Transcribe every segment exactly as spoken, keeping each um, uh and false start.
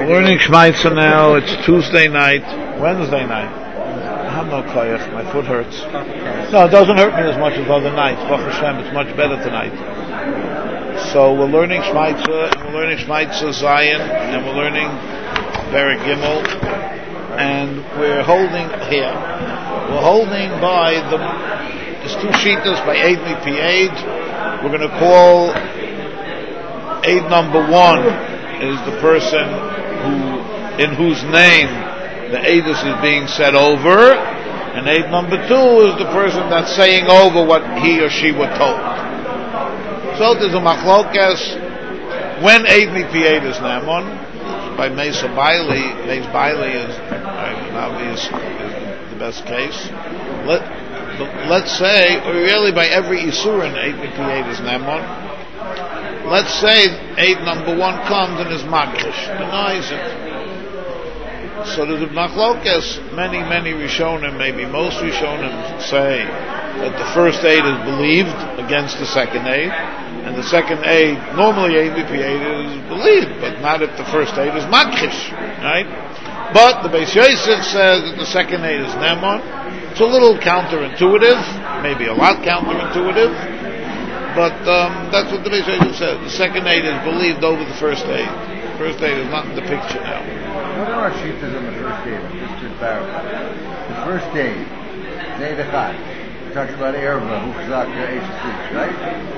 We're learning Shmaitza now. It's Tuesday night, Wednesday night. I have no koyach. My foot hurts. No, it doesn't hurt me as much as other nights. Baruch Hashem, it's much better tonight. So we're learning Shmaitza, and we're learning Shmaitza Zion, and we're learning Perek Gimel, and we're holding here. We're holding by the there's two shitas by Eid Mipi Eid. We're going to call Eid number one is the person who, in whose name the Eidus is being said over, and Eid number two is the person that's saying over what he or she were told. So there's a machlokas when Eid Mipi Eid is Namon by Mesa Bailey. Mesa Bailey is an obvious is the best case. Let let's say, or really by every Isurin Eid Mipi Eid is Namon. Let's say Eid number one comes and is Makrish, denies it. So there's a machlokas. Many, many Rishonim, maybe most Rishonim, say that the first Eid is believed against the second Eid, and the second Eid, normally Eid Mipi Eid is believed, but not if the first Eid is Makrish, right? But the Beis Yosef says that the second Eid is Nemon. It's a little counterintuitive, maybe a lot counterintuitive, but um, that's what the Beis Yosef says. The second Eid is believed over the first Eid. The first Eid is not in the picture now. What are our shitas on the first Eid? Just to clarify. The first Eid, Eid Echad, it talks about Erva, Uchzak, Eish, right?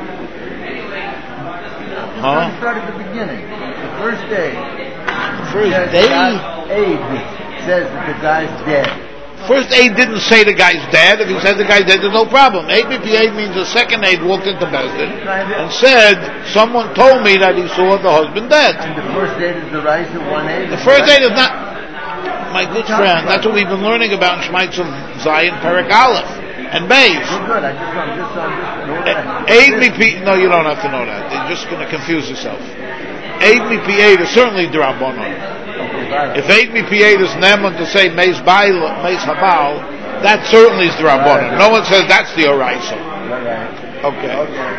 Huh? Let's start at the beginning. The first Eid. The first Eid? Eid says that the guy's dead. First Eid didn't say the guy's dead. If he said the guy's dead, there's no problem. Eid Mipi Eid means the second Eid walked into Bezdin and said, someone told me that he saw the husband dead. And the first Eid is the rise of one Eid? The first Eid is not, my good friend, that's what we've been learning about in Shmaitza Zion, Perek Aleph, and Beis. Well, good, I just, I'm just, I'm just, know that. Eid Mipi, no, you don't have to know that. You're just going to confuse yourself. Eid Mipi Eid is certainly D'Rabbanan. If Eid Mipi Eid is Neman to say Meis Bail, Meis Habal, that certainly is the Rabbanon. No one says that's the Oraisa. Okay.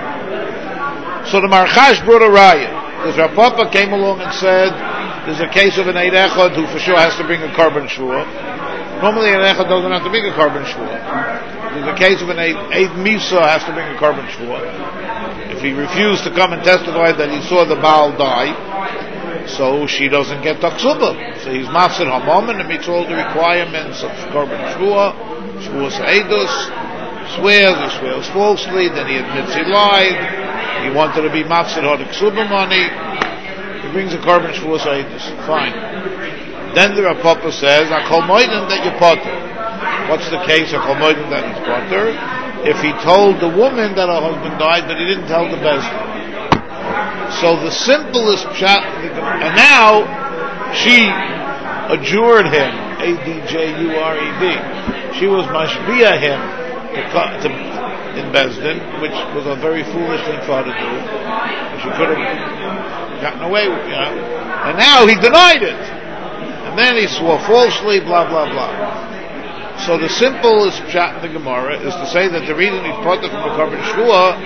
So the Marchash brought a riot. Because Rav Papa came along and said, there's a case of an Eid Echad who for sure has to bring a carbon shvua. Normally an Echad doesn't have to bring a carbon shvua. There's a case of an Eid, Eid Misa has to bring a carbon shvua. If he refused to come and testify that he saw the Baal die, so she doesn't get taksuba. So he's mafsid hamam and meets all the requirements of korban shvua, shvua seidus, swears, he swears falsely, then he admits he lied, he wanted to be mafsid haksuba money, he brings a korban shvua seidus. Fine. Then the Rav Papa says, Akol moiden that you potter. What's the case? Akol moiden that he's potter. If he told the woman that her husband died, but he didn't tell the bezdin. So the simplest pshat, and now she adjured him, A D J U R E D. She was mashbiya him to, to, in Bezdin, which was a very foolish thing for her to do. She could have gotten away with, you know. And now he denied it. And then he swore falsely, blah, blah, blah. So the simplest pshat in the Gemara is to say that the reason he's put from a korban shvua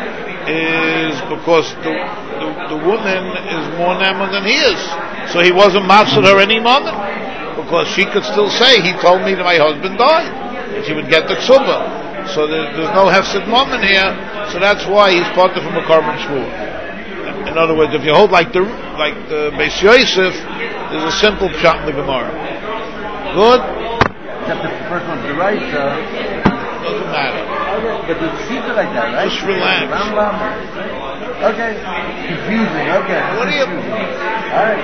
is because the, the the woman is more Naman than he is. So he wasn't mafsid her any moment. Because she could still say, he told me that my husband died. And she would get the ksuba. So there, there's no hefsid moment here. So that's why he's parted from a korban shvua. In, in other words, if you hold like the like the Beis Yosef, there's a simple pshat in the Gemara. Good? Except if the first one's the right, uh, doesn't matter. But it's secret like that, right? Just relax. Okay. Confusing. Okay. What are you? All right.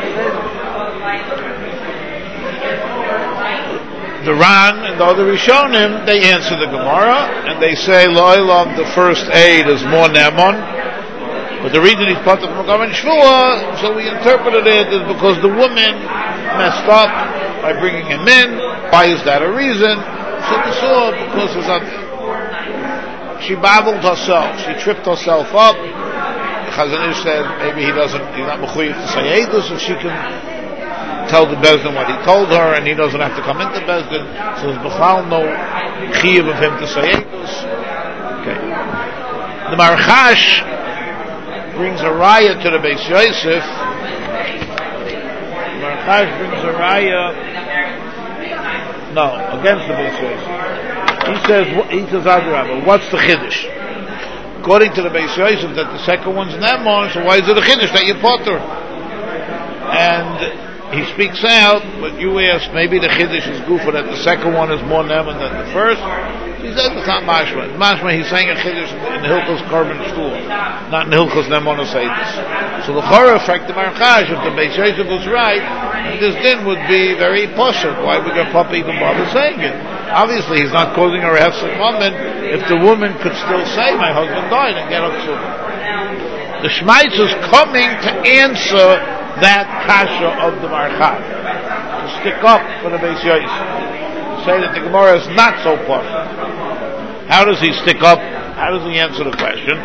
The Ran and the other Rishonim, they answer the Gemara and they say, Lo'ilam, the first aid is more Nemon. But the reason he's part of the Korban Shvua, so we interpreted it is because the woman messed up by bringing him in. Why is that a reason? So we saw because it's a, she babbled herself. She tripped herself up. Chazon Ish said maybe he doesn't, he's not mechuyev to say Eidus, if she can tell the Bezdin what he told her, and he doesn't have to come into Bezdin, so there's b'chal no chiyuv of him to say Eidus. Okay. The Marchash brings a riot to the Beis Yosef. Chash brings a raya. No, against the Beis Yosef. He says, he says, Adrabah, what's the Chiddush? According to the Beis Yosef, that the second one's Nemon, so why is it a Chiddush that you potter? And he speaks out, but you ask, maybe the Chiddush is Gufa, that the second one is more Nemon than the first. He says it's not Mashma. Mashma, he's saying a Chiddush in Hilchos Korban Shul, not in Hilchos Nemon Oseidus. So the Chorah effect of Marchash, if the Beis Yosef was right, and this din would be very poshut. Why would your Papa even bother saying it? Obviously, he's not causing a Hefsek moment if the woman could still say, my husband died, and get up soon. The Shmaitz is coming to answer that kasha of the Marchash, to stick up for the Beis Yosef, to say that the Gemara is not so poshut. How does he stick up? How does he answer the question?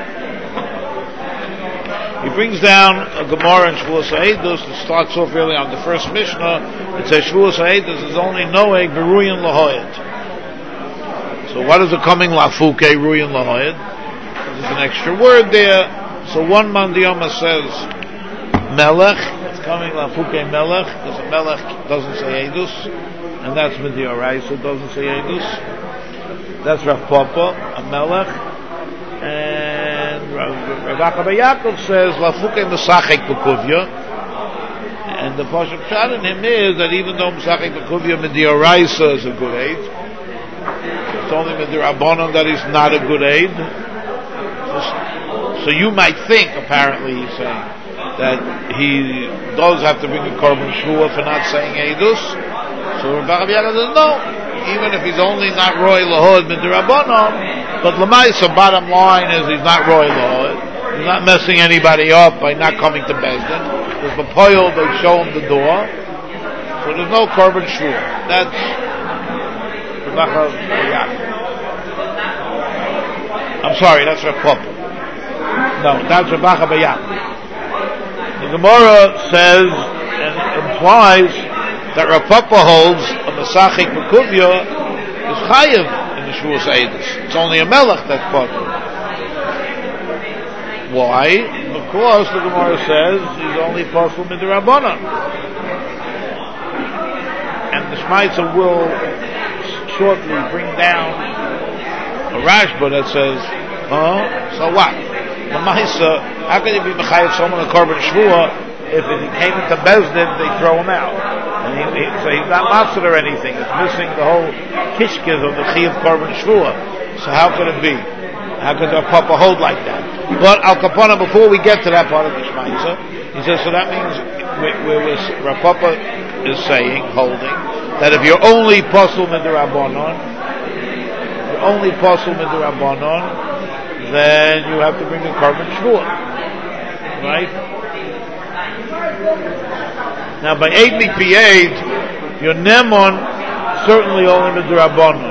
He brings down a Gemara in Shavuos HaEidus that starts off really on the first Mishnah. It says Shavuos HaEidus is only Noeg Beruyin Lahoyed. So what is it coming Lafuke Ruyin Lahoyed? There's an extra word there. So one Mandiyama says Melech. It's coming Lafuke Melech because a Melech doesn't say Eidus, and that's Midioraisa doesn't say Eidus. That's Rav Papa, a Melech, and Rav Achabai Yaakov says Lafuke Mesachek Bekuvya, and the Pasuk Pshat in him is that even though Mesachek Bekuvya Midioraisa is a good aid, it's only Midirabonon that is not a good aid. So you might think, apparently he's saying, that he does have to bring a Korban Shvuah for not saying Eidus. So Rav Achabai Yaakov says no. Even if he's only not Roy Lahod Midrabanon, but Lamaisa, bottom line is he's not Roy Lahod. He's not messing anybody up by not coming to Bezdin. There's the Poyol, they show him the door. So there's no Korban Shvuah. That's Rav Achabai Yaakov. I'm sorry, that's Rav Papa. No, that's Rav Achabai Yaakov. The Gemara says and implies that Rav Papa holds a Mesachik Bekuvya is Chayiv in the Shavuos HaEidus. It's only a Melech that's potter. Why? Because the Gemara says he's only possible Midrabanan. And the Shmaitza will shortly bring down a Rashba that says, huh? So what? The Maisa, how can you be Mechayiv someone a Korban Shvuah if he came into Bezdin, they throw him out? And he, he, so he's not master or anything. It's missing the whole kishkiz of the Chiyav Korban Shvuah. So how could it be? How could the Papa hold like that? But Al Kapana, before we get to that part of the Shmaitza, he says, so that means where Rav Papa is saying, holding, that if you're only Posel Midrabanon, you're only Posel Midrabanon, then you have to bring a Korban Shvuah. Right? Now, by Eid Mikpi Eid, your Nemon certainly only Midrabanon.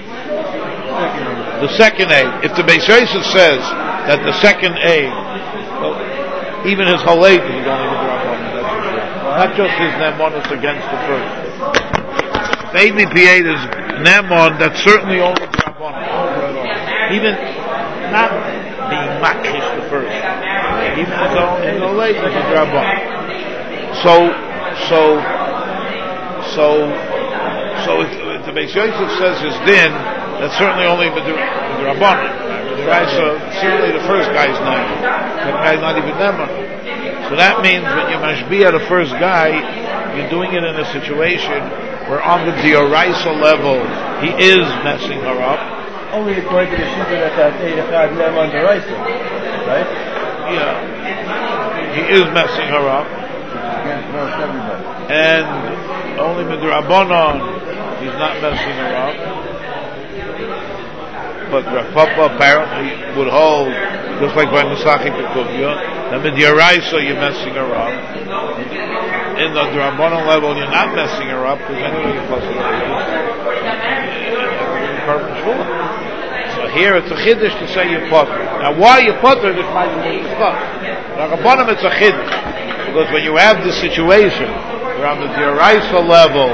The second Eid, if the Beis Yosef says that the second Eid, well, even his whole Eid is only Midrabanon, that's for sure. Not just his Nemon is against the first. Eid Mikpi Eid is Nemon that's certainly only Midrabanon. Even not being Makrish the first. Even his own, his whole Eid is Midrabanon. So, so, so, so if, if the Beis Yosef says his din, that's certainly only Midrabanan. So certainly the first guy's name. The guy's not even Neman. So that means when you mashbiya the first guy, you're doing it in a situation where on the Dioraisa level, he is messing her up. Only according to the Shita that that's Eidachad Neman Dioraisa, right? Yeah. He is messing her up. And only Midrabanon, he's not messing her up. But Rav Papa apparently would hold, just like by Mesachik Bekuvya, that Midyaraisa you're messing her up. In the Drabanon level, you're not messing her up, because anyway you're supposed to do So here it's a chiddush to say you're potter. Now why you're potter, this might be discussed. Now Rabbanim it's a chiddush. Because when you have this situation where on the Dioraisa level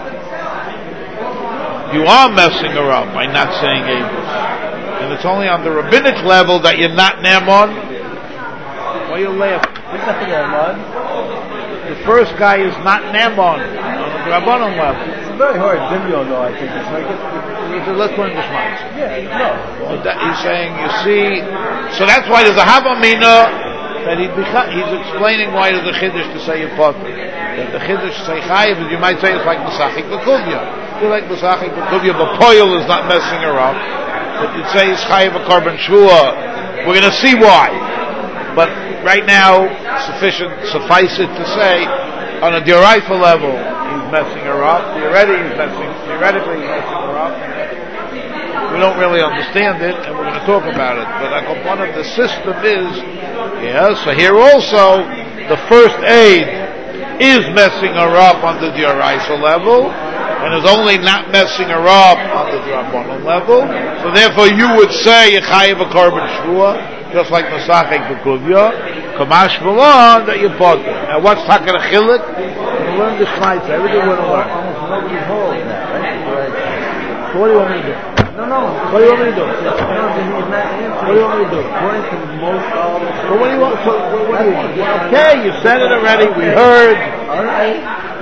you are messing her up by not saying Eidos, and it's only on the rabbinic level that you're not Ne'eman, why are you laughing? It's not Ne'eman. The first guy is not Nemon on the Rabbanon level. It's very hard. Dimyon, though, I think. It's like it, So let's learn this much. yeah, no. So that he's saying, you see, so that's why there's a Havamina that he'd be, he's explaining why there's a Chiddush to say you potter. That the Chiddush say Chayiv, you might say it's like Masachik B'Kuvya. You like Masachik B'Kuvya, but Poyel is not messing her up. But you'd say it's Chayiv a Korban Shua. We're going to see why. But right now, sufficient, suffice it to say, on a D'Oraisa level, he's messing her up. Theoretically, he's messing, theoretically, he's messing her up. We don't really understand it, and we're going to talk about it. But a component of the system is, yeah, so here also, the first aid is messing her up on the D'Oraisa level, and is only not messing her up on the D'Rabbanan level. So therefore, you would say, Yechayev a Korban Shvua, just like Masachik B'Kuvya, Kamash Malon, that you bought it. Now what's talking a chilik? We'll learn the Shmaitza. Everything we're going to learn. Almost nobody holds that, right? So what do you want me to do? No, no. What do you want me to do? No, he's not answering. What do you want me to do? According to most all the... So what do you want? So what, what do you want? Okay, you said it already. We heard. All right.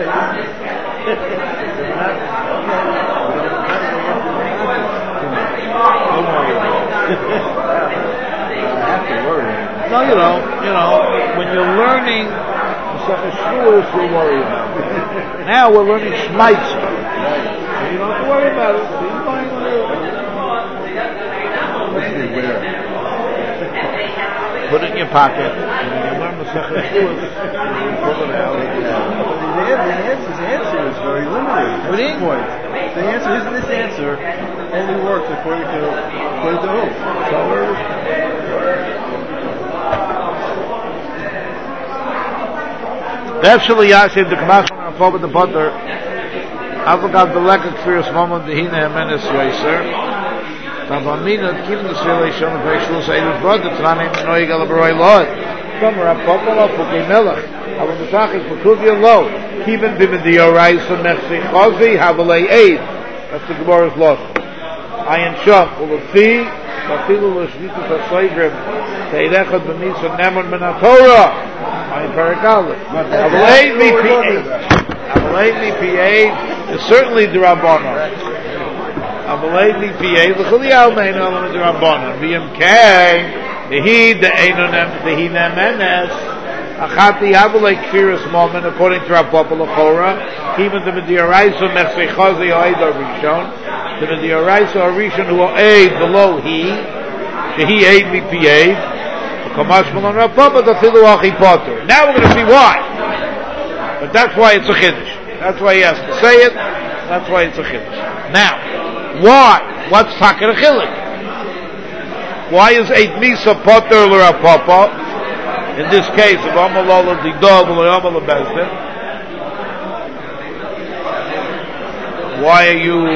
No, you know, you know, when you're learning Masechah Shavuos, you'll worry about it. Now we're learning Shmaitza. So you don't have to worry about it. So you're going to put it in your pocket, and when you learn Masechah Shavuos, you pull it out. The answer, his answer is very limited. That's What do the you- point. The answer, his, this answer only works according to according to who? That's the Yashin the Kamash on top of the butter. Avogat the lekak firas moment the hina amenes yoiser. Tavamina kim the relation of Rachel Sayyid's brother Tzanim Noig Alabaroi Lord. Somewhere Apopala Fuki Melech. Abu Masachik B'Kuvya Lo. Kiven B'Medio Raisa Mechsi Chazi Havalei Eid. That's the Gemara's loss. Ayin Shach Ulafi Vafilu Lashvitus HaSoivrim Teirechad B'Misa Nemon Min HaTorah. Ayin Parakal. Havalei V P eight. Havalei V P eight is certainly the Rabbanon. Havalei V P eight L'chuli Almein Alam the Rabbanon. V M K Dehi De'enonem Dehi Nemenes Achati Havalei Kfiras Moment according to Rabba L'chora even the Medioraisa Mechsei Chazi Oid Rishon the Medioraisa Rishon who will aid below he Dehi aid V P eight Kamash Malon Rabba but the Filu Achi Potter. Now we're going to see why. But that's why it's a Chiddush. That's why he has to say it. That's why it's a Chiddush. Now, why? What's Takar Chilik? Why is Eit Misa Potter L'Rapapa? In this case, of Amalala Didov L'Amal Bezdin. Why are you...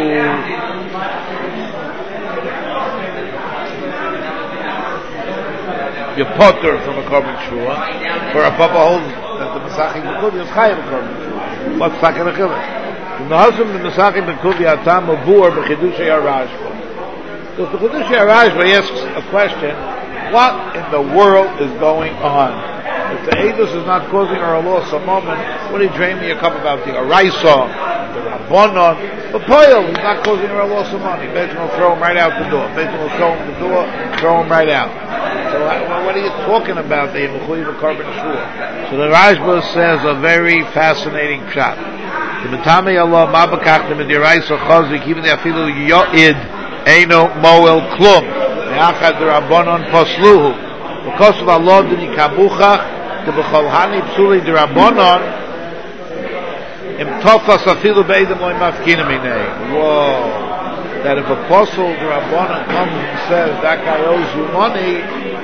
You're Potter from a Korban Shua. For a Papa holds that the Masachik B'Kuvya is Chayav a Korban Shua. What's Takar Chilik? In the husband the Masachik B'Kuvya Atam Mavur B'Chidushei Arashba. Because the Chidushei Arashba asks a question, what in the world is going on? If the Eidos is not causing her a loss a moment, what did he drain me a cup about the Araisa, the Rabbanon? But Poyel, he's not causing her a loss of money. Bezin will throw him right out the door. Bezin will show him the door, throw him right out. So uh, what are you talking about there? So the Rashba says a very fascinating pshat. The Matame Allah Mabakach the Mediraisa Chazik even the Afilu Yoid Eino Moel Klum Me'achad the Rabbanon Posluhu because of Allah the Nikabuchach the B'cholhani Psuli the Rabbanon Im Tofas Afilu Be'edem Loi Mafkina Minei. Whoa. That if Apostle the Rabbanon comes and says that guy owes you money,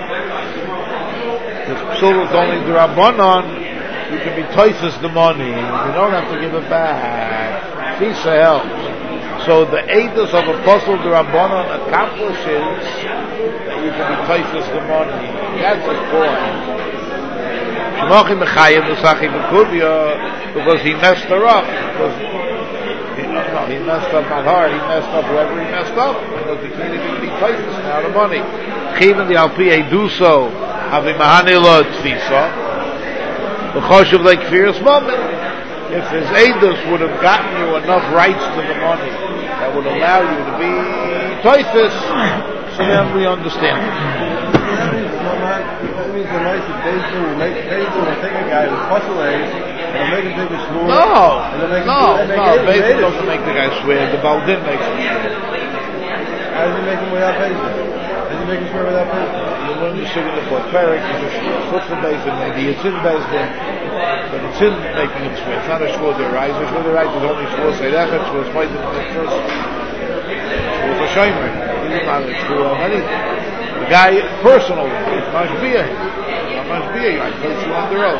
if Psul is only the Rabbanon, you can be toises the money. You don't have to give it back. Fisa helps. So the Eidos of Apostle the Rabbanon accomplishes that you can be toises the money. That's his point. Shemachim Mechayev L'Sachim B'Kuvya because he messed her up. Because he, no, he messed up not hard. He messed up whoever he messed up because he can't even be toises now the money. Chivin the Alpi Eduso Havi Mahanilo Tfisa. The choshev like fears moment. If his edus would have gotten you enough rights to the money that would allow you to be toifus, so then we understand it. That means the nice Bezdin will make Bezdin will take a guy who's puzzle age and make him take a shmur. No, no, no. Bezdin doesn't make the guy swear. The Baldin makes him swear. How does he make him without Bezdin? How does he make him swear without Bezdin? You learn the shit in the fourth parak. You just flip the Bezdin. Maybe it's in Bezdin, but it's in making him swear. It's not a shmur the rise. A shmur the rise is only shmur seidachet. Shmur is fighting in the first. Shmur for shomer. He's not a shmur of anything. The guy personally is mashbiyah. Mashbiyah, I place you under oath.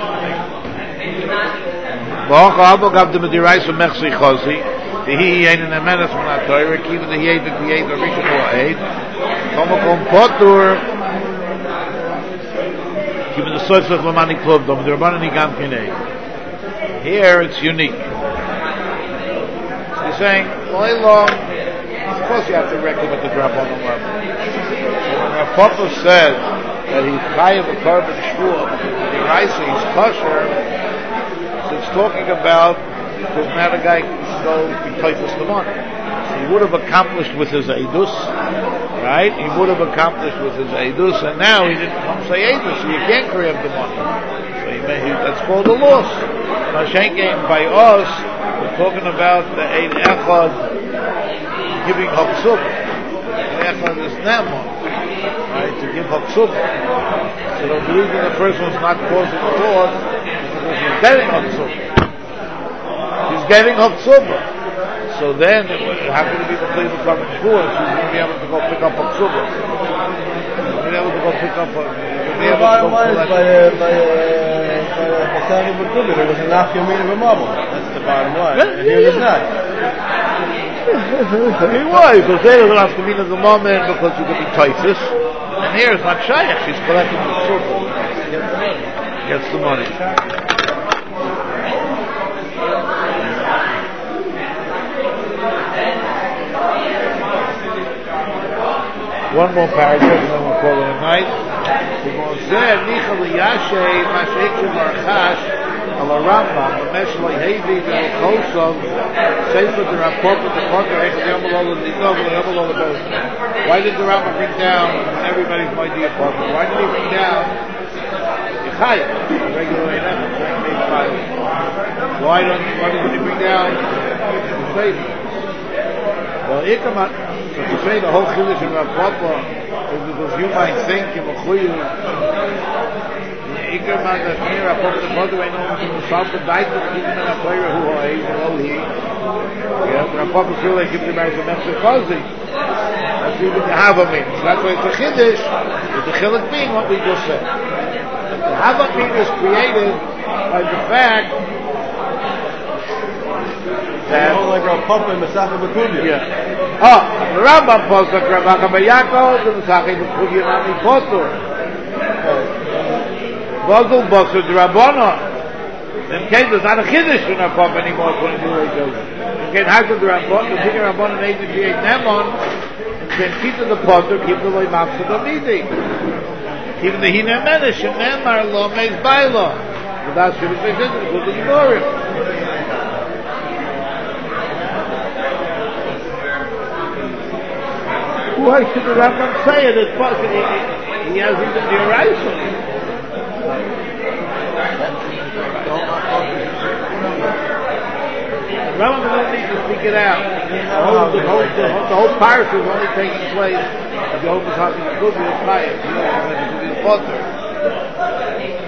Ba'ach ha'abo gav the medirais from mechsi chosi. The he ain't in a menace from that Torah. Even the he ain't the he ain't the rishon or aid. Tomakom potur. Even the soiflech lamani klub. Dom the rabbanan igam kinei. Here it's unique. He's saying, "Loi long." Of course, you have to reckon with the rabbanan level. When Papa said that he's chayav a carbon shvua, the Raisa he's kosher, so it's talking about because now the guy can go be typhus the money. So he would have accomplished with his edus, right? He would have accomplished with his edus, and now he didn't come say edus, so you can't grab the money. So he may, he, that's called a loss. Mashenkein by us, we're talking about the Eid Echad giving Hapsub. Eid Echad is Ne'eman. Right, to give Haksubah. So the reason the first one's not causing a loss is because he's getting Haksubah. He's getting Haksubah. So then, how can it be the place of Carbon Shvur if he's going to be able to go pick up Haksubah? He's going to be able to go pick up Haksubah. The bottom line is by Masani B'Kubit, it was a Naf Yamin of a Mabel. That's the bottom line. And here it's not. He was, because there is an Afkamin of the moment because you could be typhus. And here it's not Shaykh, she's collecting the super. Gets the money. One more paragraph and then we'll call it a night. We're going to say, Nichal Yashay, Mashikshim Archash, Ala Rambam, Mesh Lai Hevi, Vel Chosov, Sefer the Rapport, the Potter, Echad Yamalol, the Nidov, the Yamalol, the Bezin. Why did the Rambam bring down everybody's mighty Potter? Why did he bring down Yechayah, the regular Einem, saying Mesh Lai? Why don't, why did he bring down the Sefer? Well, Ikamat, so to say the whole Chiddush in Rapport is because you might think in Mechuyu, Ikamat that near Rapport, the Potter ain't only from the South of Daitan, even in a player who is below he. Yeah, Rapport is really gives him as a Mechikozi. That's even the Hava means. That's why it's a Chiddush, it's the Chilik being what we just said. The Hava mean is created by the fact that like a pump in Masachet B'Kubia. Yeah. Oh, the Rambam posuk Rabbi Bayakov, the Masachet B'Kubia Nami Potur. Vazul Bosur Drabonon. In case there's not a Chiddush in our pump anymore, according to the way it goes. In case how could the Rabbonon, the bigger Rabbonon eight to eight Nemon, then keep to the Potur, keep the Loi Mapsud Amidi. Keep the Hina Menish, and Nemar Lo Meiz Bailo. But that's what they did, because they ignore it. Why should the Rambam say it? It's possible. He, he has even the Araisa. The Rambam don't need to speak it out. The whole, the whole, the whole, the whole parish is only taking place at the Open Hockey Club. It's fire. You know, it's going to be the Potter.